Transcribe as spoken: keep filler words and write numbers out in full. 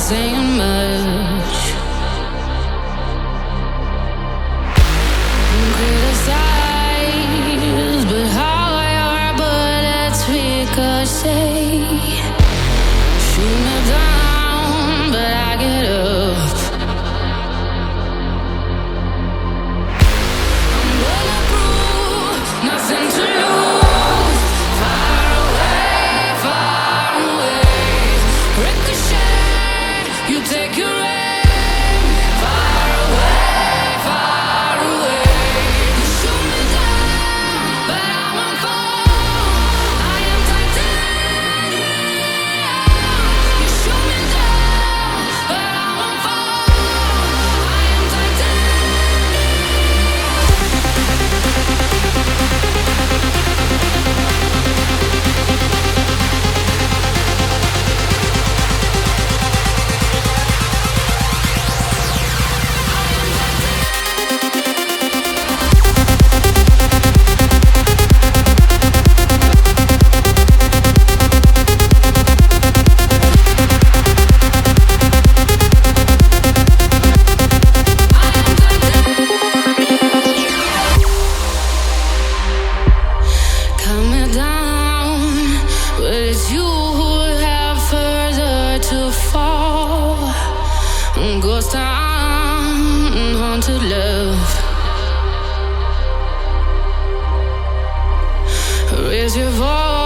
saying much. Criticize, but how your bullets ricochet. Shoot me down, but I get up. I'm bulletproof, nothing to lose. Far away, far away. Ricochet, you take your aim. Far away, far away. You shoot me down, but I won't fall. I am titanium. You shoot me down, but I won't fall. I am coming down, but it's you who have further to fall. Ghost town, haunted love. Raise your voice.